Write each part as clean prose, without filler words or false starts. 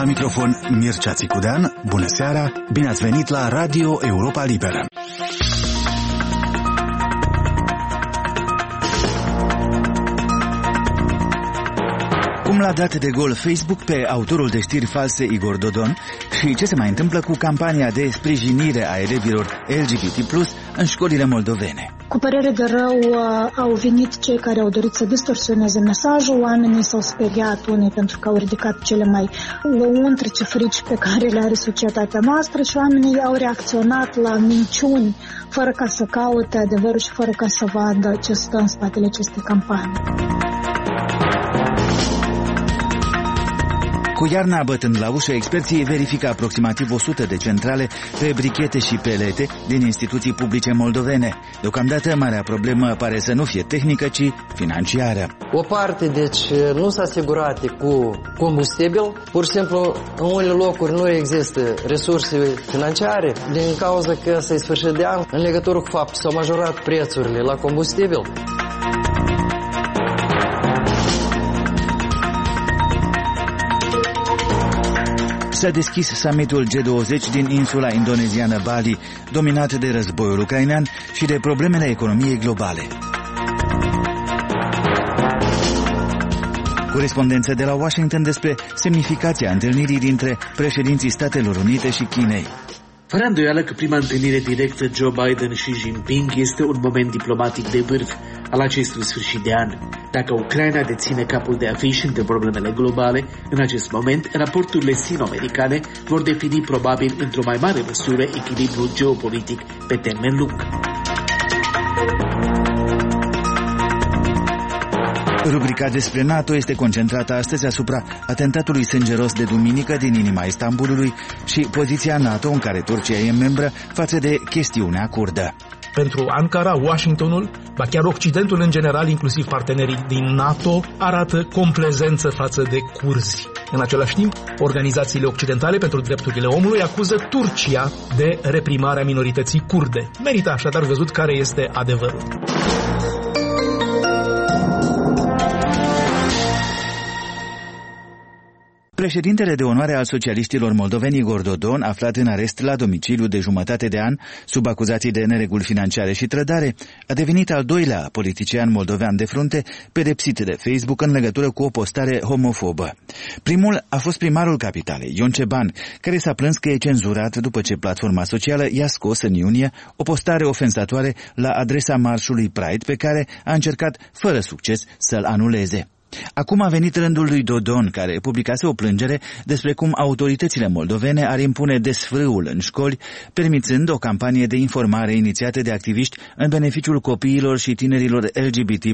La microfon Mircea Țicudean, bună seara, bine ați venit la Radio Europa Liberă. Cum l-a dat de gol Facebook pe autorul de știri false Igor Dodon și ce se mai întâmplă cu campania de sprijinire a elevilor LGBT+ în școlile moldovene. Cu părere de rău au venit cei care au dorit să distorsioneze mesajul, oamenii s-au speriat, unii pentru că au ridicat cele mai lăuntrice frici pe care le are societatea noastră și oamenii au reacționat la minciuni fără ca să caute adevărul și fără ca să vadă ce stă în spatele acestei campanii. Cu iarna bătând la ușă, experții verifică aproximativ 100 de centrale pe brichete și pelete din instituții publice moldovene. Deocamdată, marea problemă pare să nu fie tehnică, ci financiară. O parte, deci, nu s-a asigurat cu combustibil. Pur și simplu, în unele locuri nu există resurse financiare din cauza că se sfârșit de an, în legătură cu faptul s-au majorat prețurile la combustibil. S-a deschis summitul G20 din insula indoneziană Bali, dominat de războiul ucrainean și de problemele economiei globale. Corespondență de la Washington despre semnificația întâlnirii dintre președinții Statelor Unite și Chinei. Fără îndoială că prima întâlnire directă Joe Biden și Xi Jinping este un moment diplomatic de vârf al acestui sfârșit de an. Dacă Ucraina deține capul de afiș între problemele globale, în acest moment, raporturile sino-americane vor defini probabil într-o mai mare măsură echilibrul geopolitic pe termen lung. Rubrica despre NATO este concentrată astăzi asupra atentatului sângeros de duminică din inima Istanbulului și poziția NATO în care Turcia e membră față de chestiunea kurdă. Pentru Ankara, Washingtonul, ba chiar Occidentul în general, inclusiv partenerii din NATO, arată complezență față de curzi. În același timp, organizațiile occidentale pentru drepturile omului acuză Turcia de reprimarea minorității kurde. Merită așadar văzut care este adevărul. Președintele de onoare al socialiștilor moldoveni Igor Dodon, aflat în arest la domiciliu de jumătate de an, sub acuzații de nereguli financiare și trădare, a devenit al doilea politician moldovean de frunte pedepsit de Facebook în legătură cu o postare homofobă. Primul a fost primarul capitalei, Ion Ceban, care s-a plâns că e cenzurat după ce platforma socială i-a scos în iunie o postare ofensatoare la adresa marșului Pride, pe care a încercat fără succes să-l anuleze. Acum a venit rândul lui Dodon, care publicase o plângere despre cum autoritățile moldovene ar impune desfrâul în școli, permițând o campanie de informare inițiată de activiști în beneficiul copiilor și tinerilor LGBT+.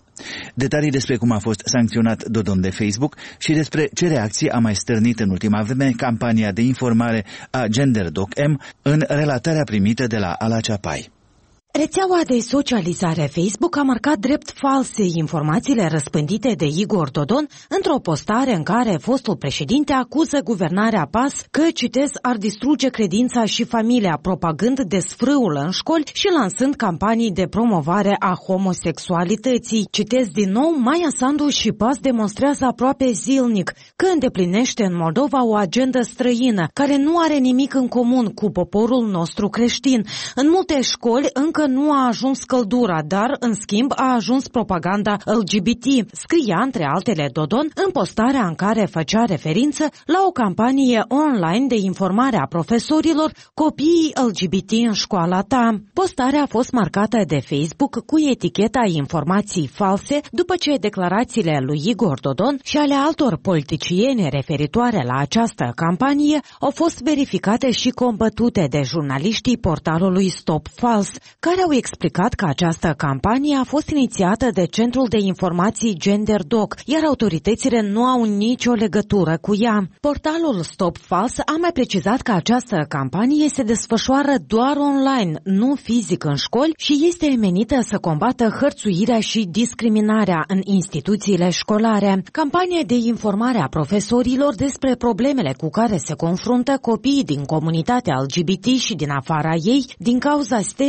Detalii despre cum a fost sancționat Dodon de Facebook și despre ce reacții a mai stârnit în ultima vreme campania de informare a GenderDoc-M în relatarea primită de la Ala Ceapai. Rețeaua de socializare Facebook a marcat drept false informațiile răspândite de Igor Dodon într-o postare în care fostul președinte acuză guvernarea PAS că, citez, ar distruge credința și familia, propagând desfrâul în școli și lansând campanii de promovare a homosexualității. Citez din nou, Maia Sandu și PAS demonstrează aproape zilnic că îndeplinește în Moldova o agendă străină, care nu are nimic în comun cu poporul nostru creștin. În multe școli încă nu a ajuns căldura, dar, în schimb, a ajuns propaganda LGBT, scria, între altele, Dodon, în postarea în care făcea referință la o campanie online de informare a profesorilor copiii LGBT în școala ta. Postarea a fost marcată de Facebook cu eticheta informații false, după ce declarațiile lui Igor Dodon și ale altor politicieni referitoare la această campanie au fost verificate și combătute de jurnaliștii portalului Stop False, care au explicat că această campanie a fost inițiată de Centrul de Informații GenderDoc, iar autoritățile nu au nicio legătură cu ea. Portalul Stop False a mai precizat că această campanie se desfășoară doar online, nu fizic în școli și este menită să combată hărțuirea și discriminarea în instituțiile școlare. Campania de informare a profesorilor despre problemele cu care se confruntă copiii din comunitatea LGBT și din afara ei din cauza stereotipului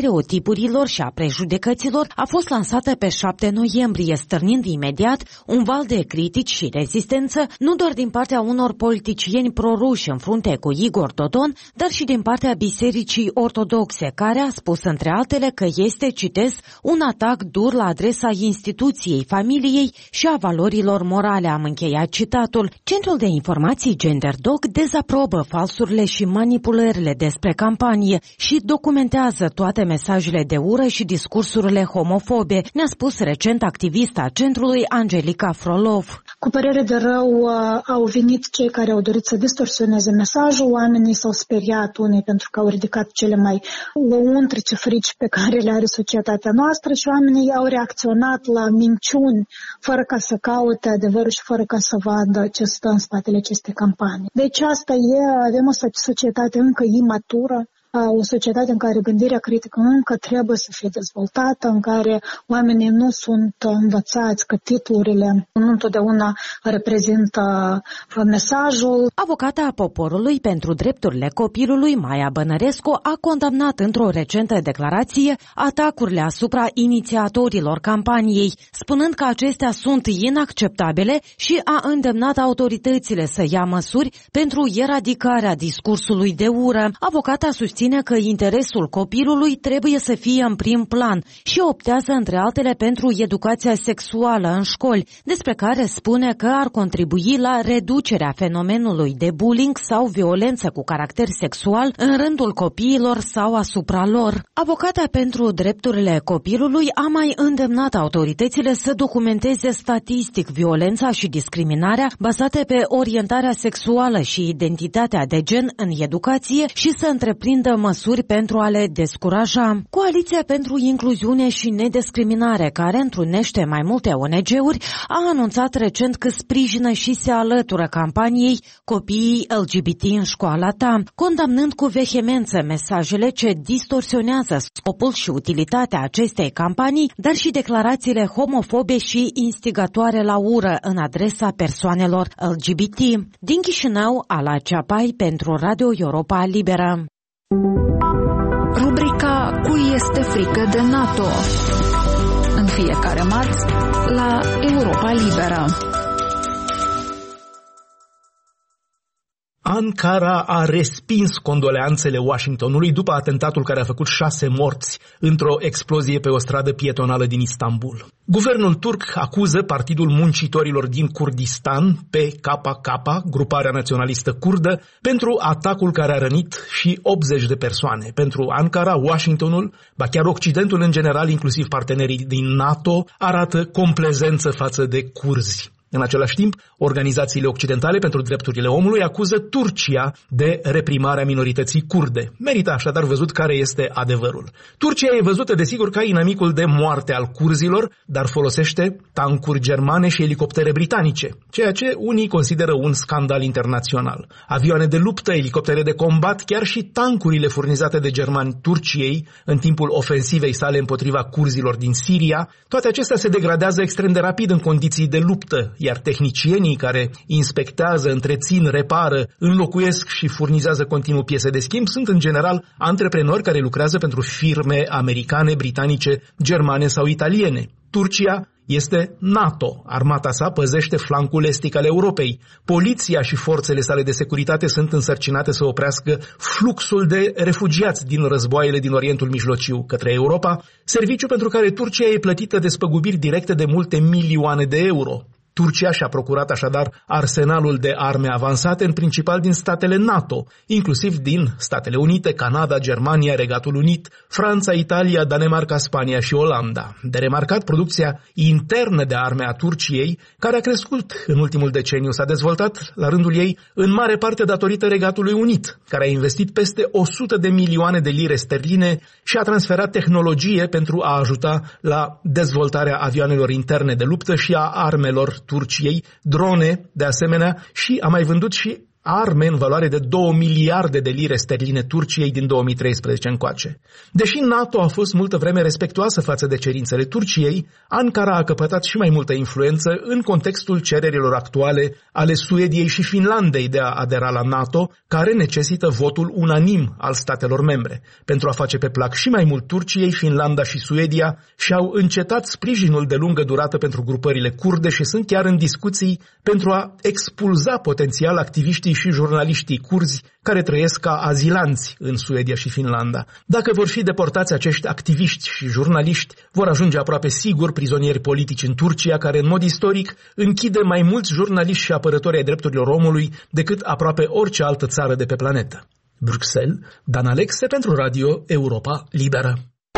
stereotipurilor și a prejudecăților a fost lansată pe 7 noiembrie, stârnind imediat un val de critici și rezistență, nu doar din partea unor politicieni proruși în frunte cu Igor Dodon, dar și din partea Bisericii Ortodoxe, care a spus între altele că este, citez, un atac dur la adresa instituției, familiei și a valorilor morale, am încheiat citatul. Centrul de informații GenderDoc dezaprobă falsurile și manipulările despre campanie și documentează toate mesajele de ură și discursurile homofobe, ne-a spus recent activista centrului Angelica Frolov. Cu părere de rău au venit cei care au dorit să distorsioneze mesajul, oamenii s-au speriat unii pentru că au ridicat cele mai lăuntrice frici pe care le are societatea noastră și oamenii au reacționat la minciuni fără ca să caute adevărul și fără ca să vadă ce stă în spatele acestei campanii. Deci asta avem o societate încă imatură, o societate în care gândirea critică încă trebuie să fie dezvoltată, în care oamenii nu sunt învățați că titlurile nu întotdeauna reprezintă mesajul. Avocata poporului pentru drepturile copilului, Maia Bănărescu, a condamnat într-o recentă declarație atacurile asupra inițiatorilor campaniei, spunând că acestea sunt inacceptabile și a îndemnat autoritățile să ia măsuri pentru eradicarea discursului de ură. Avocata susține că interesul copilului trebuie să fie în prim plan și optează între altele pentru educația sexuală în școli, despre care spune că ar contribui la reducerea fenomenului de bullying sau violență cu caracter sexual în rândul copiilor sau asupra lor. Avocata pentru drepturile copilului a mai îndemnat autoritățile să documenteze statistic violența și discriminarea bazate pe orientarea sexuală și identitatea de gen în educație și să întreprindă măsuri pentru a le descuraja. Coaliția pentru Incluziune și Nediscriminare, care întrunește mai multe ONG-uri, a anunțat recent că sprijină și se alătură campaniei Copiii LGBT în școala ta, condamnând cu vehemență mesajele ce distorsionează scopul și utilitatea acestei campanii, dar și declarațiile homofobe și instigatoare la ură în adresa persoanelor LGBT. Din Chișinău, Ala Ceapai pentru Radio Europa Liberă. Rubrica Cui este frică de NATO? În fiecare marți la Europa Liberă. Ankara a respins condoleanțele Washingtonului după atentatul care a făcut 6 morți într-o explozie pe o stradă pietonală din Istanbul. Guvernul turc acuză Partidul Muncitorilor din Kurdistan, PKK, gruparea naționalistă kurdă, pentru atacul care a rănit și 80 de persoane. Pentru Ankara, Washingtonul, ba chiar Occidentul în general, inclusiv partenerii din NATO, arată complezență față de curzi. În același timp, organizațiile occidentale pentru drepturile omului acuză Turcia de reprimarea minorității kurde. Merită așadar văzut care este adevărul. Turcia e văzută desigur ca inamicul de moarte al curzilor, dar folosește tancuri germane și elicoptere britanice, ceea ce unii consideră un scandal internațional. Avioane de luptă, elicoptere de combat, chiar și tancurile furnizate de germani Turciei în timpul ofensivei sale împotriva curzilor din Siria, toate acestea se degradează extrem de rapid în condiții de luptă, iar tehnicienii care inspectează, întrețin, repară, înlocuiesc și furnizează continuu piese de schimb sunt în general antreprenori care lucrează pentru firme americane, britanice, germane sau italiene. Turcia este NATO. Armata sa păzește flancul estic al Europei. Poliția și forțele sale de securitate sunt însărcinate să oprească fluxul de refugiați din războaiele din Orientul Mijlociu către Europa, serviciu pentru care Turcia e plătită despăgubiri directe de multe milioane de euro. Turcia și-a procurat așadar arsenalul de arme avansate în principal din statele NATO, inclusiv din Statele Unite, Canada, Germania, Regatul Unit, Franța, Italia, Danemarca, Spania și Olanda. De remarcat, producția internă de arme a Turciei, care a crescut în ultimul deceniu, s-a dezvoltat la rândul ei în mare parte datorită Regatului Unit, care a investit peste 100 de milioane de lire sterline și a transferat tehnologie pentru a ajuta la dezvoltarea avioanelor interne de luptă și a armelor Turciei, drone, de asemenea, și a mai vândut și arme în valoare de 2 miliarde de lire sterline Turciei din 2013 încoace. Deși NATO a fost multă vreme respectuoasă față de cerințele Turciei, Ankara a căpătat și mai multă influență în contextul cererilor actuale ale Suediei și Finlandei de a adera la NATO, care necesită votul unanim al statelor membre. Pentru a face pe plac și mai mult Turciei, Finlanda și Suedia și-au încetat sprijinul de lungă durată pentru grupările kurde și sunt chiar în discuții pentru a expulza potențial activiștii și jurnaliștii kurzi care trăiesc ca azilanți în Suedia și Finlanda. Dacă vor fi deportați acești activiști și jurnaliști, vor ajunge aproape sigur prizonieri politici în Turcia, care în mod istoric închide mai mulți jurnaliști și apărători ai drepturilor omului decât aproape orice altă țară de pe planetă. Bruxelles, Dan Alexe pentru Radio Europa Liberă.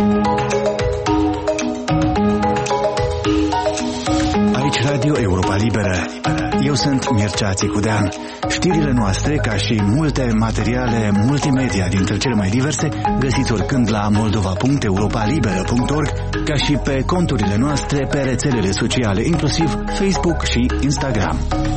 Aici Radio Europa Liberă. Eu sunt Mircea Țicudean. Știrile noastre, ca și multe materiale multimedia dintre cele mai diverse, găsiți oricând la moldova.europalibera.org, ca și pe conturile noastre pe rețelele sociale, inclusiv Facebook și Instagram.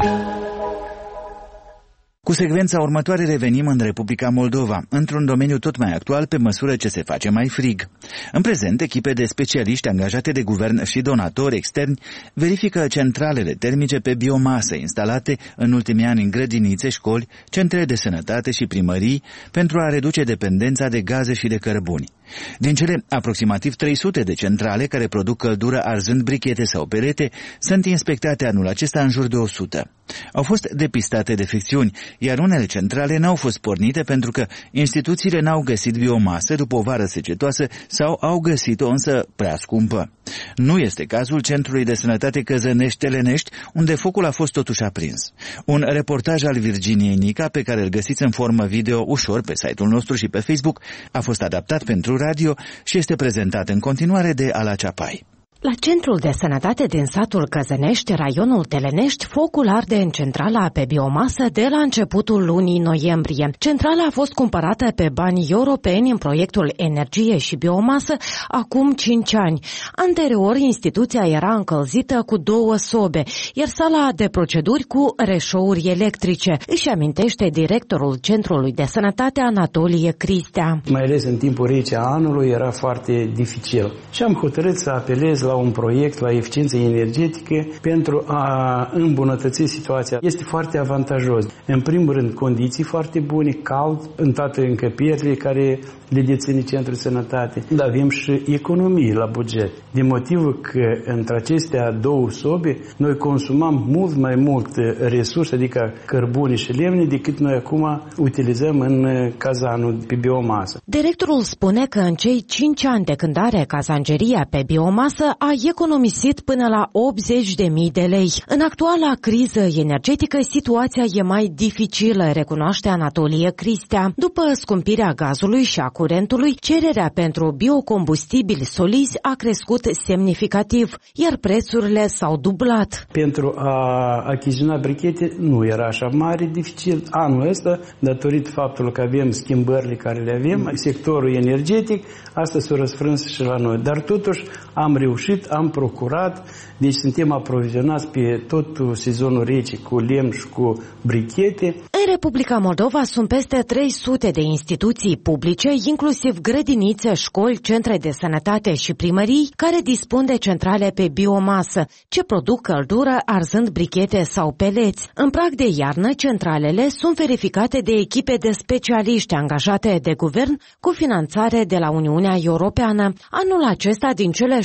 Cu secvența următoare revenim în Republica Moldova, într-un domeniu tot mai actual pe măsură ce se face mai frig. În prezent, echipe de specialiști angajate de guvern și donatori externi verifică centralele termice pe biomasă instalate în ultimii ani în grădinițe, școli, centre de sănătate și primării pentru a reduce dependența de gaze și de cărbuni. Din cele aproximativ 300 de centrale care produc căldură arzând brichete sau perete, sunt inspectate anul acesta în jur de 100. Au fost depistate defecțiuni, iar unele centrale n-au fost pornite pentru că instituțiile n-au găsit biomasă după o vară secetoasă sau au găsit-o însă prea scumpă. Nu este cazul Centrului de Sănătate Căzănești-Telenești, unde focul a fost totuși aprins. Un reportaj al Virginiei Nica, pe care îl găsiți în formă video ușor pe site-ul nostru și pe Facebook, a fost adaptat pentru radio și este prezentat în continuare de Ala Ceapai. La Centrul de Sănătate din satul Căzănești, raionul Telenești, focul arde în centrala pe biomasă de la începutul lunii noiembrie. Centrala a fost cumpărată pe bani europeni în proiectul Energie și Biomasă acum 5 ani. Anterior, instituția era încălzită cu 2 sobe, iar sala de proceduri cu reșouri electrice, își amintește directorul Centrului de Sănătate Anatolie Cristea. Mai ales în timpul rece a anului era foarte dificil și am hotărât să apelez la un proiect la eficiență energetică pentru a îmbunătăți situația. Este foarte avantajos. În primul rând, condiții foarte bune, cald în toate încăperile care le deține Centrul de Sănătate. Dar avem și economii la buget. Din motivul că între acestea 2 sobe noi consumam mult mai mult resurse, adică cărbune și lemne, decât noi acum utilizăm în cazanul pe biomasă. Directorul spune că în cei 5 ani de când are cazangeria pe biomasă a economisit până la 80.000 de lei. În actuala criză energetică, situația e mai dificilă, recunoaște Anatolie Cristea. După scumpirea gazului și a curentului, cererea pentru biocombustibili solizi a crescut semnificativ, iar prețurile s-au dublat. Pentru a achiziționa brichete nu era așa mare dificil. Anul ăsta, datorită faptului că avem schimbările care le avem, sectorul energetic, asta s-a răsfrâns și la noi. Dar totuși am reușit, am procurat, deci suntem aprovizionați pe tot sezonul rece cu lemn și cu brichete. În Republica Moldova sunt peste 300 de instituții publice, inclusiv grădinițe, școli, centre de sănătate și primării, care dispun de centrale pe biomasă, ce produc căldură arzând brichete sau peleți. În prag de iarnă, centralele sunt verificate de echipe de specialiști angajate de guvern cu finanțare de la Uniunea Europeană. Anul acesta, din cele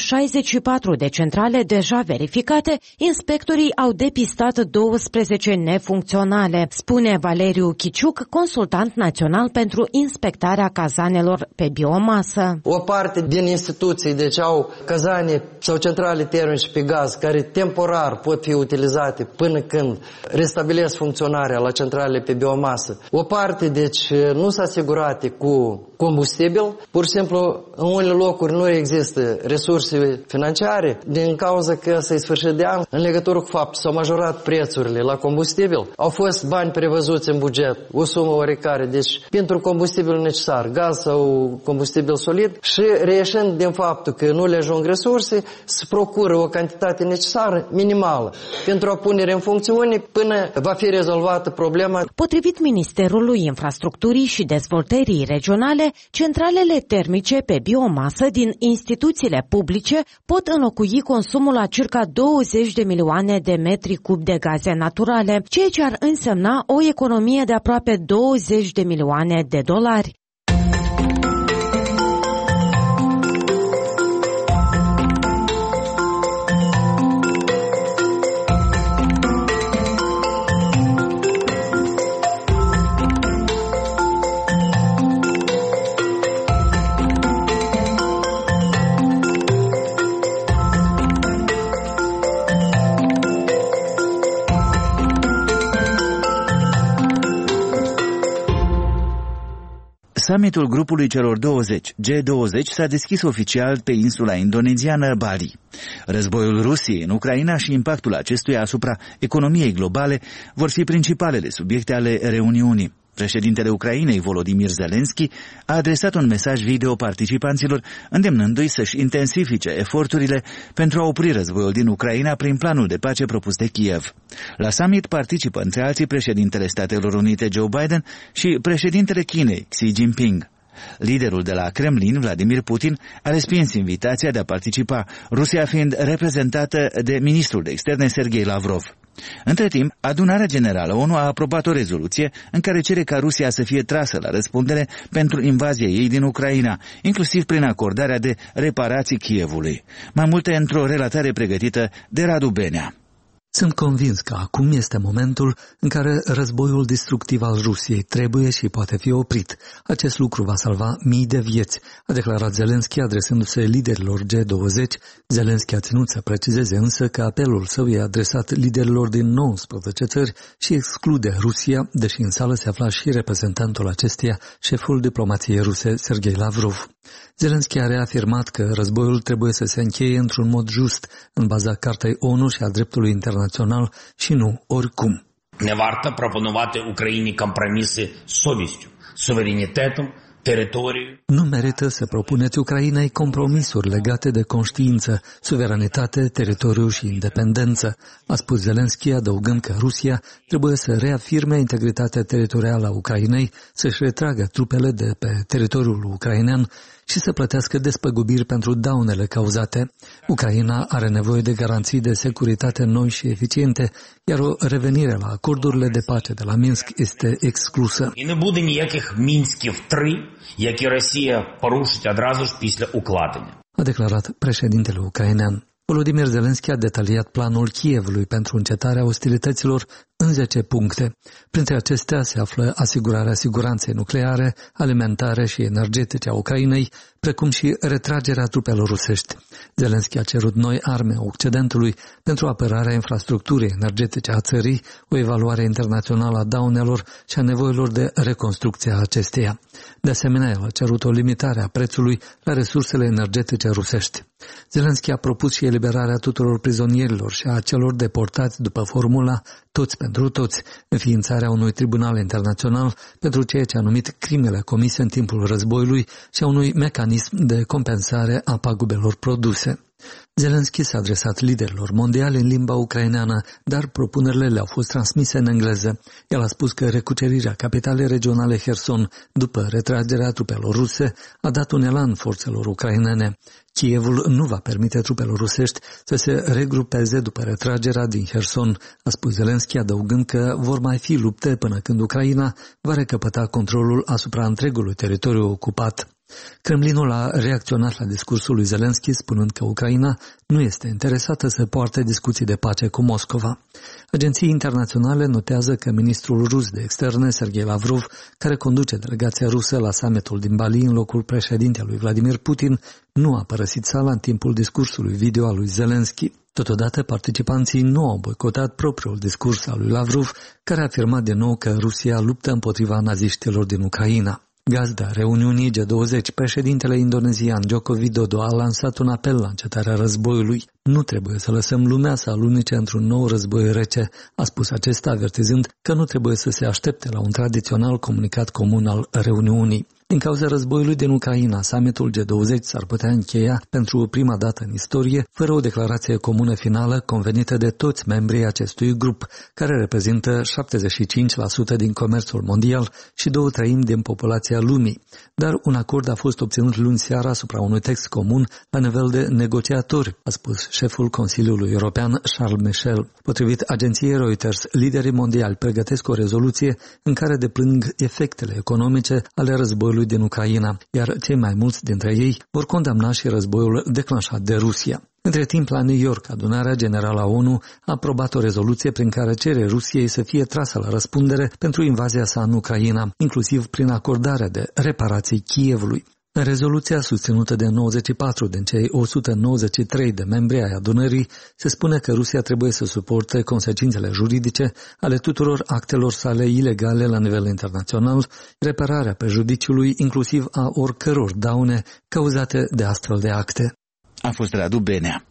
64 de centrale deja verificate, inspectorii au depistat 12 nefuncționale, spune Valeriu Chiciuc, consultant național pentru inspectarea cazanelor pe biomasă. O parte din instituții, deci au cazane sau centrale termice pe gaz care temporar pot fi utilizate până când restabilesc funcționarea la centralele pe biomasă. O parte, deci, nu s-a asigurat cu combustibil. Pur și simplu, în unele locuri nu există resurse financiare din cauza că se sfârșit de an, în legătură cu faptul s-au majorat prețurile la combustibil. Au fost bani prevăzuți în buget, o sumă oarecare, deci pentru combustibil necesar, gaz sau combustibil solid, și reieșind din faptul că nu le ajung resurse, se procură o cantitate necesară minimală pentru a punere în funcțiune până va fi rezolvată problema. Potrivit Ministerului Infrastructurii și Dezvoltării Regionale, centralele termice pe biomasă din instituțiile publice pot înlocui consumul a circa 20 de milioane de metri cub de gaze naturale, ceea ce ar însemna o economie de aproape 20 de milioane de dolari. Summitul grupului celor 20, G20, s-a deschis oficial pe insula indoneziană Bali. Războiul Rusiei în Ucraina și impactul acestuia asupra economiei globale vor fi principalele subiecte ale reuniunii. Președintele Ucrainei, Volodymyr Zelensky, a adresat un mesaj video participanților, îndemnându-i să-și intensifice eforturile pentru a opri războiul din Ucraina prin planul de pace propus de Kiev. La summit participă între alții președintele Statelor Unite Joe Biden și președintele Chinei Xi Jinping. Liderul de la Kremlin, Vladimir Putin, a respins invitația de a participa, Rusia fiind reprezentată de ministrul de externe Sergei Lavrov. Între timp, Adunarea Generală ONU a aprobat o rezoluție în care cere ca Rusia să fie trasă la răspundere pentru invazia ei din Ucraina, inclusiv prin acordarea de reparații Kievului. Mai multe într-o relatare pregătită de Radu Benea. Sunt convins că acum este momentul în care războiul destructiv al Rusiei trebuie și poate fi oprit. Acest lucru va salva mii de vieți, a declarat Zelensky adresându-se liderilor G20. Zelensky a ținut să precizeze însă că apelul său e adresat liderilor din 19 țări și exclude Rusia, deși în sală se afla și reprezentantul acesteia, șeful diplomației ruse Sergei Lavrov. Zelensky a reafirmat că războiul trebuie să se încheie într-un mod just, în baza Cartei ONU și a dreptului internațional și nu oricum. Не варто пропонувати Україні компроміси з совістю, суверенітетом, територією. Nu merită să propuneți Ucrainei compromisuri legate de conștiință, suveranitate, teritoriu și independență, a spus Zelensky, adăugând că Rusia trebuie să reafirme integritatea teritorială a Ucrainei, să-și retragă trupele de pe teritoriul ucrainean și să plătească despăgubiri pentru daunele cauzate. Ucraina are nevoie de garanții de securitate noi și eficiente, iar o revenire la acordurile de pace de la Minsk este exclusă. І не буде ніяких Мінськів 3, які Росія порушить одразу ж після укладення. A declarat președintele ucrainean. Volodymyr Zelensky a detaliat planul Kievului pentru încetarea ostilităților în 10 puncte. Printre acestea se află asigurarea siguranței nucleare, alimentare și energetice a Ucrainei, precum și retragerea trupelor rusești. Zelensky a cerut noi arme Occidentului pentru apărarea infrastructurii energetice a țării, o evaluare internațională a daunelor și a nevoilor de reconstrucție a acesteia. De asemenea, el a cerut o limitare a prețului la resursele energetice rusești. Zelensky a propus și eliberarea tuturor prizonierilor și a celor deportați după formula toți pentru toți, înființarea unui tribunal internațional pentru ceea ce a numit crimele comise în timpul războiului și a unui mecanism de compensare a pagubelor produse. Zelensky s-a adresat liderilor mondiali în limba ucraineană, dar propunerile le-au fost transmise în engleză. El a spus că recucerirea capitalei regionale Kherson după retragerea trupelor ruse a dat un elan forțelor ucrainene. Kievul nu va permite trupelor rusești să se regrupeze după retragerea din Kherson, a spus Zelensky, adăugând că vor mai fi lupte până când Ucraina va recăpăta controlul asupra întregului teritoriu ocupat. Kremlinul a reacționat la discursul lui Zelensky spunând că Ucraina nu este interesată să poarte discuții de pace cu Moscova. Agenții internaționale notează că ministrul rus de externe, Sergei Lavrov, care conduce delegația rusă la summitul din Bali în locul președintelui Vladimir Putin, nu a părăsit sala în timpul discursului video al lui Zelensky. Totodată, participanții nu au boicotat propriul discurs al lui Lavrov, care a afirmat din nou că Rusia luptă împotriva naziștilor din Ucraina. Gazda reuniunii G20, președintele indonezian Joko Widodo a lansat un apel la încetarea războiului. Nu trebuie să lăsăm lumea să alunece într-un nou război rece, a spus acesta, avertizând că nu trebuie să se aștepte la un tradițional comunicat comun al reuniunii. Din cauza războiului din Ucraina, summitul G20 s-ar putea încheia pentru prima dată în istorie, fără o declarație comună finală convenită de toți membrii acestui grup, care reprezintă 75% din comerțul mondial și 2/3 din populația lumii. Dar un acord a fost obținut luni seara asupra unui text comun la nivel de negociatori, a spus șeful Consiliului European Charles Michel. Potrivit agenției Reuters, liderii mondiali pregătesc o rezoluție în care deplâng efectele economice ale războiului din Ucraina, iar cei mai mulți dintre ei vor condamna și războiul declanșat de Rusia. Între timp, la New York, adunarea generală a ONU a aprobat o rezoluție prin care cere Rusiei să fie trasă la răspundere pentru invazia sa în Ucraina, inclusiv prin acordarea de reparații Kievului. În rezoluția susținută de 94 din cei 193 de membri ai adunării, se spune că Rusia trebuie să suporte consecințele juridice ale tuturor actelor sale ilegale la nivel internațional, repararea prejudiciului, inclusiv a oricăror daune cauzate de astfel de acte. A fost Radu Benea.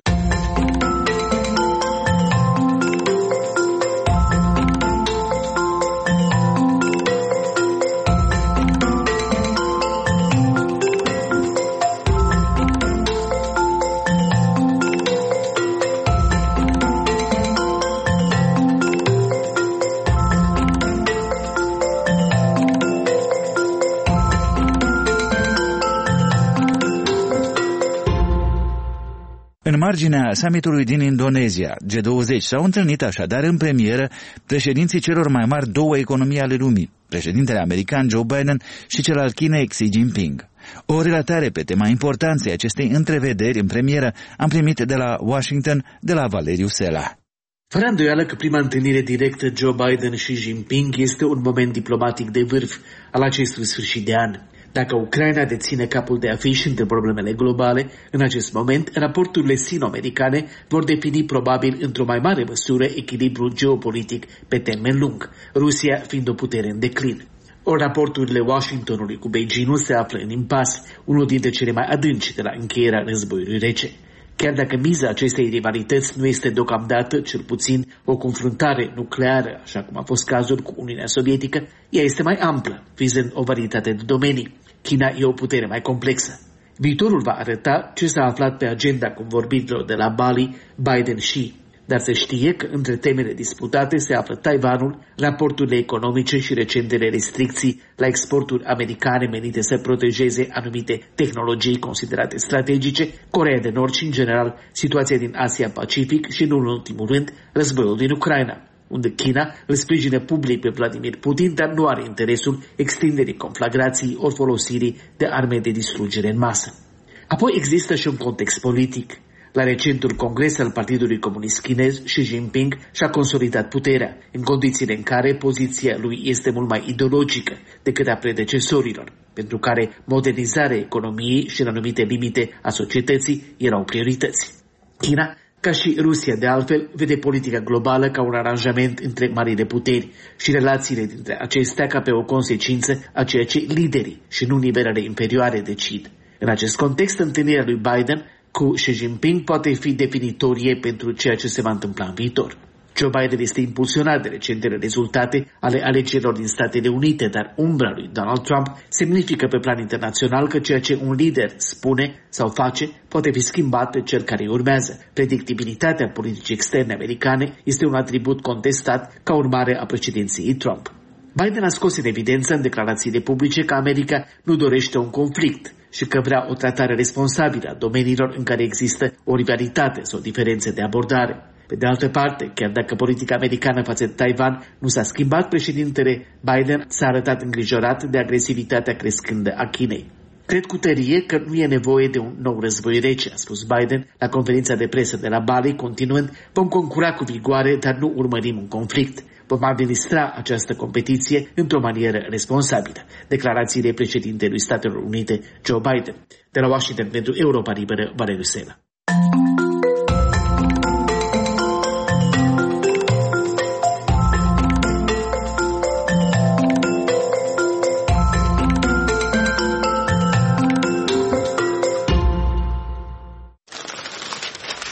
În marginea summitului din Indonezia, G20, s-au întâlnit așadar în premieră președinții celor mai mari două economii ale lumii, președintele american Joe Biden și cel al Chinei Xi Jinping. O relatare pe tema importanței acestei întrevederi în premieră am primit de la Washington, de la Valeriu Sela. Fără îndoială că prima întâlnire directă Joe Biden și Xi Jinping este un moment diplomatic de vârf al acestui sfârșit de an. Dacă Ucraina deține capul de afiș între problemele globale, în acest moment, raporturile sino-americane vor defini probabil într-o mai mare măsură echilibrul geopolitic pe termen lung, Rusia fiind o putere în declin. Ori raporturile Washingtonului cu Beijingul se află în impas, unul dintre cele mai adânci de la încheierea războiului rece. Chiar dacă miza acestei rivalități nu este deocamdată, cel puțin, o confruntare nucleară, așa cum a fost cazul cu Uniunea Sovietică, ea este mai amplă, vizând o varietate de domenii. China e o putere mai complexă. Viitorul va arăta ce s-a aflat pe agenda convorbirilor de la Bali, Biden-Xi, dar se știe că între temele disputate se află Taiwanul, raporturile economice și recentele restricții la exporturi americane menite să protejeze anumite tehnologii considerate strategice, Coreea de Nord și, în general, situația din Asia-Pacific și, în ultimul rând, războiul din Ucraina, unde China îl sprijină public pe Vladimir Putin, dar nu are interesul extinderii conflagrației ori folosirii de arme de distrugere în masă. Apoi există și un context politic. La recentul congres al Partidului Comunist Chinez, Xi Jinping și-a consolidat puterea, în condițiile în care poziția lui este mult mai ideologică decât a predecesorilor, pentru care modernizarea economiei și în anumite limite a societății erau priorități. China, ca și Rusia de altfel, vede politica globală ca un aranjament între marile puteri și relațiile dintre acestea ca pe o consecință a ceea ce liderii și nu nivelele inferioare decid. În acest context, întâlnirea lui Biden cu Xi Jinping poate fi definitorie pentru ceea ce se va întâmpla în viitor. Joe Biden este impulsionat de recentele rezultate ale alegerilor din Statele Unite, dar umbra lui Donald Trump semnifică pe plan internațional că ceea ce un lider spune sau face poate fi schimbat de cel care urmează. Predictibilitatea politicii externe americane este un atribut contestat ca urmare a președinției Trump. Biden a scos în evidență în declarațiile publice că America nu dorește un conflict și că vrea o tratare responsabilă a domeniilor în care există o rivalitate sau diferențe de abordare. Pe de altă parte, chiar dacă politica americană față de Taiwan nu s-a schimbat, președintele Biden s-a arătat îngrijorat de agresivitatea crescândă a Chinei. Cred cu tărie că nu e nevoie de un nou război rece, a spus Biden la conferința de presă de la Bali, continuând: vom concura cu vigoare, dar nu urmărim un conflict. Vom administra această competiție într-o manieră responsabilă. Declarațiile președintelui Statelor Unite, Joe Biden. De la Washington pentru Europa Liberă, Valeriu Sela.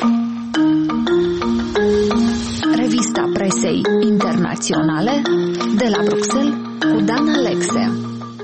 Revista presei internaționale de la Bruxelles cu Dan Alexe.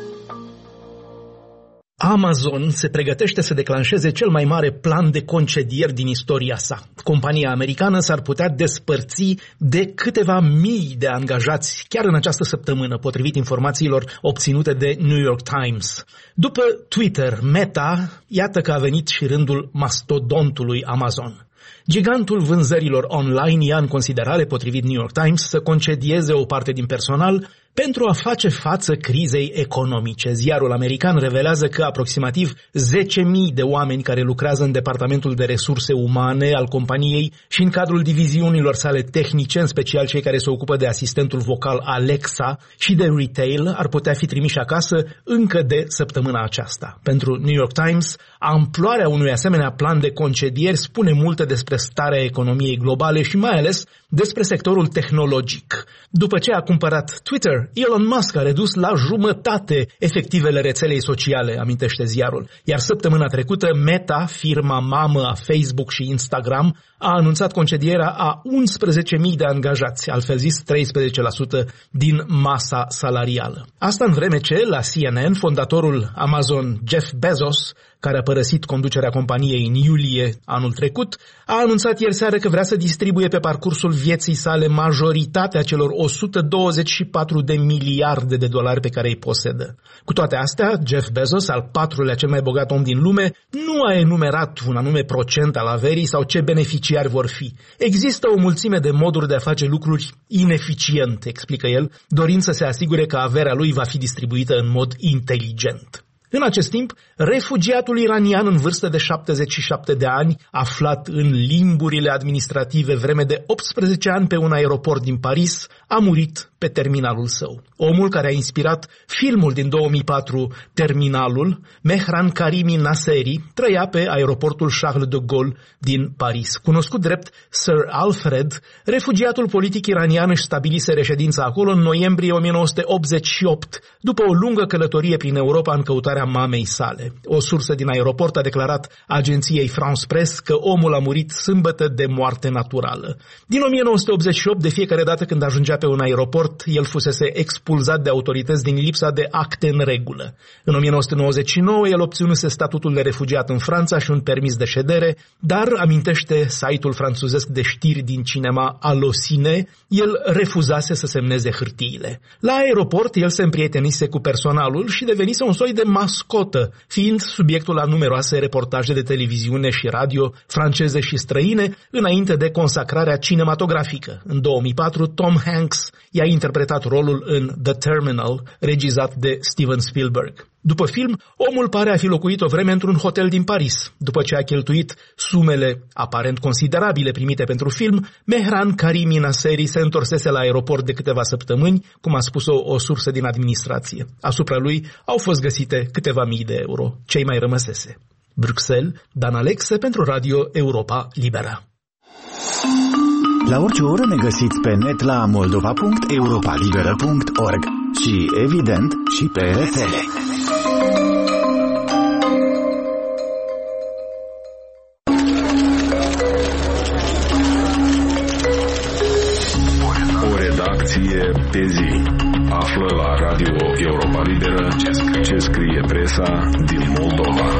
Amazon se pregătește să declanșeze cel mai mare plan de concedieri din istoria sa. Compania americană s-ar putea despărți de câteva mii de angajați chiar în această săptămână, potrivit informațiilor obținute de New York Times. După Twitter, Meta, iată că a venit și rândul mastodontului Amazon. Gigantul vânzărilor online ia în considerare, potrivit New York Times, să concedieze o parte din personal pentru a face față crizei economice. Ziarul american revelează că aproximativ 10.000 de oameni care lucrează în departamentul de resurse umane al companiei și în cadrul diviziunilor sale tehnice, în special cei care se ocupă de asistentul vocal Alexa și de retail, ar putea fi trimiși acasă încă de săptămâna aceasta. Pentru New York Times, amploarea unui asemenea plan de concedieri spune multe despre starea economiei globale și mai ales despre sectorul tehnologic. După ce a cumpărat Twitter, Elon Musk a redus la jumătate efectivele rețelei sociale, amintește ziarul. Iar săptămâna trecută, Meta, firma mamă a Facebook și Instagram, a anunțat concedierea a 11.000 de angajați, altfel zis 13% din masa salarială. Asta în vreme ce, la CNN, fondatorul Amazon, Jeff Bezos, care a părăsit conducerea companiei în iulie anul trecut, a anunțat ieri seară că vrea să distribuie pe parcursul vieții sale majoritatea celor 124 de miliarde de dolari pe care îi posedă. Cu toate astea, Jeff Bezos, al patrulea cel mai bogat om din lume, nu a enumerat un anume procent al averii sau ce beneficiari vor fi. Există o mulțime de moduri de a face lucruri ineficient, explică el, dorind să se asigure că averea lui va fi distribuită în mod inteligent. În acest timp, refugiatul iranian în vârstă de 77 de ani, aflat în limburile administrative vreme de 18 ani pe un aeroport din Paris, a murit pe terminalul său. Omul care a inspirat filmul din 2004, Terminalul, Mehran Karimi Nasseri, trăia pe aeroportul Charles de Gaulle din Paris. Cunoscut drept Sir Alfred, refugiatul politic iranian își stabilise reședința acolo în noiembrie 1988, după o lungă călătorie prin Europa în căutarea mamei sale. O sursă din aeroport a declarat agenției France Press că omul a murit sâmbătă de moarte naturală. Din 1988, de fiecare dată când ajungea pe un aeroport, el fusese expulzat de autorități din lipsa de acte în regulă. În 1999, el obținuse statutul de refugiat în Franța și un permis de ședere, dar, amintește site-ul franțuzesc de știri din cinema Allociné, el refuzase să semneze hârtiile. La aeroport, el se împrietenise cu personalul și devenise un soi de mascotă, fiind subiectul la numeroase reportaje de televiziune și radio franceze și străine, înainte de consacrarea cinematografică. În 2004, Tom Hanks i-a interpretat rolul în The Terminal, regizat de Steven Spielberg. După film, omul pare a fi locuit o vreme într-un hotel din Paris. După ce a cheltuit sumele aparent considerabile primite pentru film, Mehran Karimi Nasseri se întorsese la aeroport de câteva săptămâni, cum a spus o sursă din administrație. Asupra lui au fost găsite câteva mii de euro, cei mai rămăsese. Bruxelles, Dan Alexe pentru Radio Europa Liberă. La orice oră ne găsiți pe net la moldova.europalibera.org și, evident, și pe rețele. O redacție pe zi. Află la Radio Europa Liberă ce scrie presa din Moldova.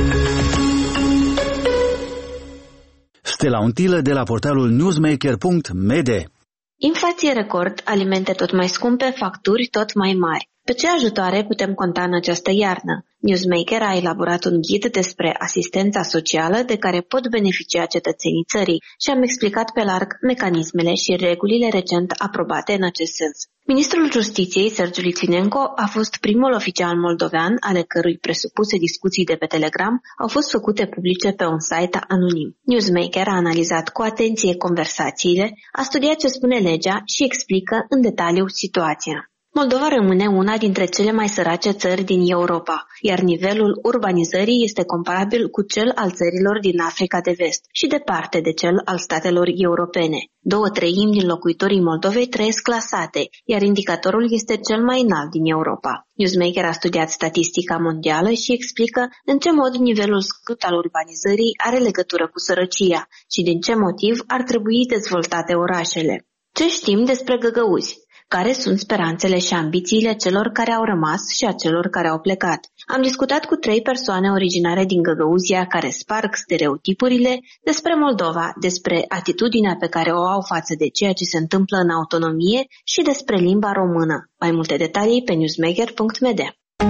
Stella Untilă de la portalul newsmaker.md. Inflație record, alimente tot mai scumpe, facturi tot mai mari. Pe ce ajutoare putem conta în această iarnă? Newsmaker a elaborat un ghid despre asistența socială de care pot beneficia cetățenii țării și am explicat pe larg mecanismele și regulile recent aprobate în acest sens. Ministrul Justiției, Sergiu Litvinenko, a fost primul oficial moldovean ale cărui presupuse discuții de pe Telegram au fost făcute publice pe un site anonim. Newsmaker a analizat cu atenție conversațiile, a studiat ce spune legea și explică în detaliu situația. Moldova rămâne una dintre cele mai sărace țări din Europa, iar nivelul urbanizării este comparabil cu cel al țărilor din Africa de Vest și departe de cel al statelor europene. 2/3 din locuitorii Moldovei trăiesc la sate, iar indicatorul este cel mai înalt din Europa. Newsmaker a studiat statistica mondială și explică în ce mod nivelul scăzut al urbanizării are legătură cu sărăcia și din ce motiv ar trebui dezvoltate orașele. Ce știm despre găgăuzi? Care sunt speranțele și ambițiile celor care au rămas și a celor care au plecat? Am discutat cu 3 persoane originare din Găgăuzia care sparg stereotipurile despre Moldova, despre atitudinea pe care o au față de ceea ce se întâmplă în autonomie și despre limba română. Mai multe detalii pe newsmaker.md.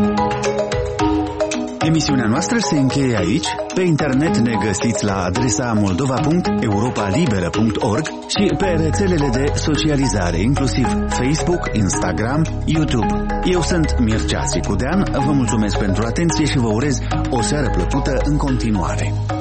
Emisiunea noastră se încheie aici. Pe internet ne găsiți la adresa moldova.europalibera.org și pe rețelele de socializare, inclusiv Facebook, Instagram, YouTube. Eu sunt Mircea Sicudean, vă mulțumesc pentru atenție și vă urez o seară plăcută în continuare.